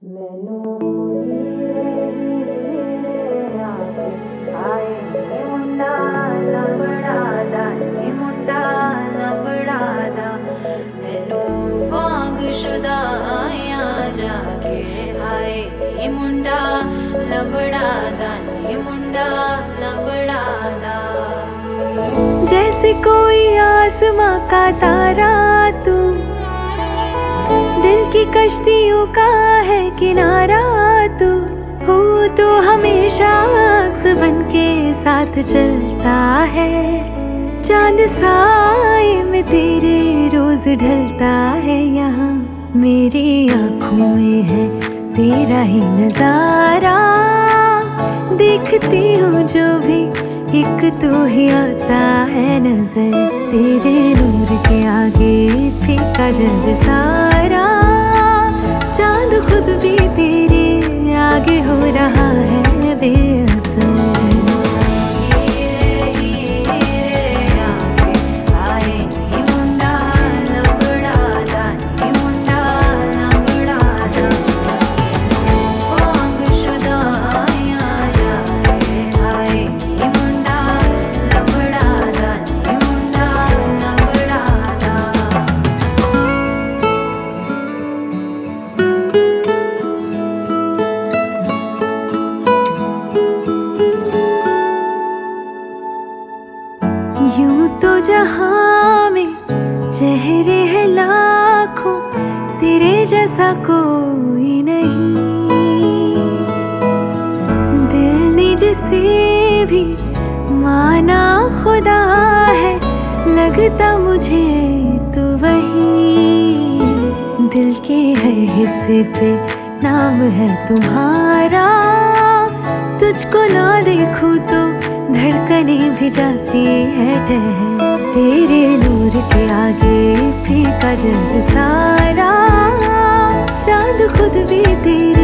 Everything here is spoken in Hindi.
मैनू हीरे हीरे आके आए नी मुंडा लबड़ा नी मुंडा लबड़ा मैनू वांग शुदा आया जाके आए नी मुंडा लबड़ा नी मुंडा लबड़ा। जैसे कोई आसमां का तारा तू, दिल की कश्तियों का है किनारा तू। हो तो हमेशा अक्स बन के साथ चलता है, चांद साए में तेरे रोज ढलता है। यहाँ मेरी आंखों में है तेरा ही नजारा, देखती हूँ जो भी एक तू ही आता है नजर। तेरे नूर के आगे फीका जग सारा, चांद खुद भी तेरे आगे हो रहा है बेअसर। यूं तो जहां में चेहरे हैं लाखों, तेरे जैसा कोई नहीं। दिल ने जिसे भी माना खुदा है, लगता मुझे तो वही। दिल के हर हिस्से पे नाम है तुम्हारा, तुझको ना देखूं तो धड़कने भी जाती है ठहर। तेरे नूर के आगे फीका जग सारा, चांद खुद भी तेरे